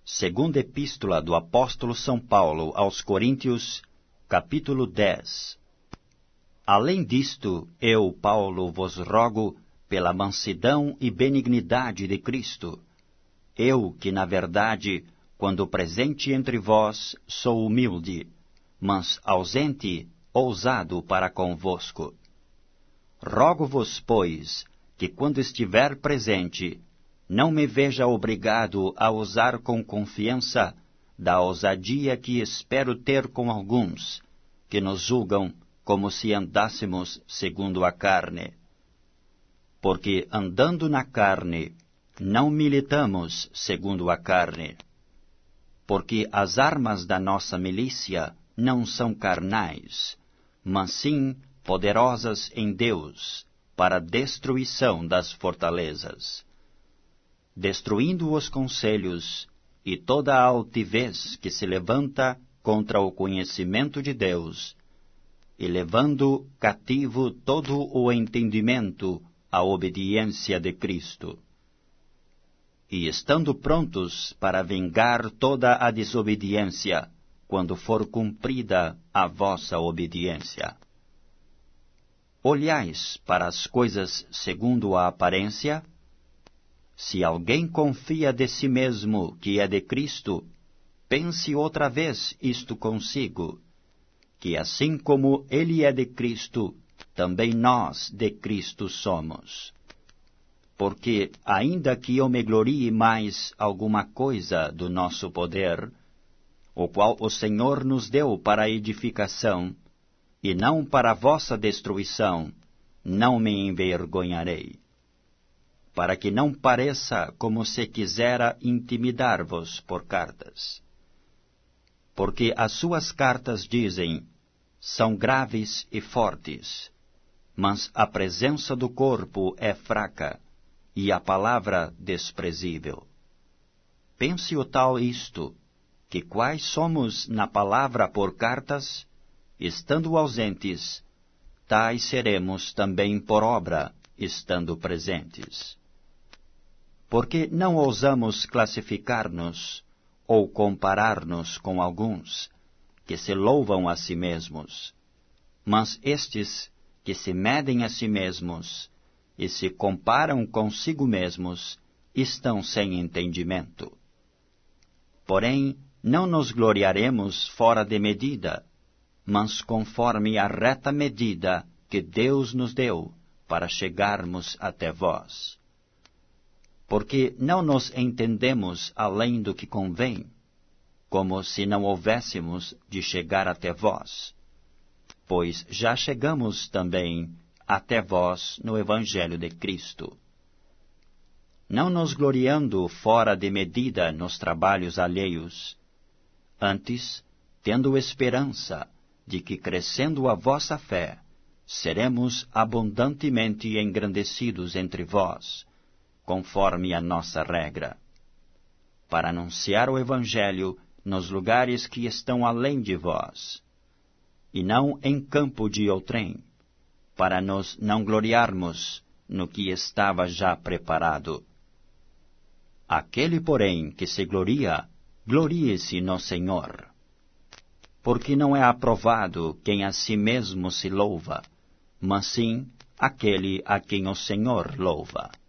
Segunda Epístola do Apóstolo São Paulo aos Coríntios, capítulo 10. Além disto, eu, Paulo, vos rogo pela mansidão e benignidade de Cristo. Eu, que na verdade, quando presente entre vós, sou humilde, mas ausente, ousado para convosco. Rogo-vos, pois, que quando estiver presente, não me veja obrigado a usar com confiança da ousadia que espero ter com alguns, que nos julgam como se andássemos segundo a carne. Porque andando na carne, não militamos segundo a carne. Porque as armas da nossa milícia não são carnais, mas sim poderosas em Deus, para a destruição das fortalezas, destruindo os conselhos e toda a altivez que se levanta contra o conhecimento de Deus, e levando cativo todo o entendimento à obediência de Cristo, e estando prontos para vingar toda a desobediência, quando for cumprida a vossa obediência. Olhais para as coisas segundo a aparência? Se alguém confia de si mesmo que é de Cristo, pense outra vez isto consigo, que assim como ele é de Cristo, também nós de Cristo somos. Porque, ainda que eu me glorie mais alguma coisa do nosso poder, o qual o Senhor nos deu para a edificação, e não para a vossa destruição, não me envergonharei, para que não pareça como se quisera intimidar-vos por cartas. Porque as suas cartas dizem, são graves e fortes, mas a presença do corpo é fraca, e a palavra desprezível. Pense o tal isto, que quais somos na palavra por cartas, estando ausentes, tais seremos também por obra, estando presentes. Porque não ousamos classificar-nos ou comparar-nos com alguns que se louvam a si mesmos, mas estes que se medem a si mesmos e se comparam consigo mesmos estão sem entendimento. Porém, não nos gloriaremos fora de medida, mas conforme a reta medida que Deus nos deu para chegarmos até vós. Porque não nos entendemos além do que convém, como se não houvéssemos de chegar até vós, pois já chegamos também até vós no Evangelho de Cristo. Não nos gloriando fora de medida nos trabalhos alheios, antes, tendo esperança de que, crescendo a vossa fé, seremos abundantemente engrandecidos entre vós, conforme a nossa regra, para anunciar o Evangelho nos lugares que estão além de vós, e não em campo de outrem, para nos não gloriarmos no que estava já preparado. Aquele, porém, que se gloria, glorie-se no Senhor. Porque não é aprovado quem a si mesmo se louva, mas sim aquele a quem o Senhor louva.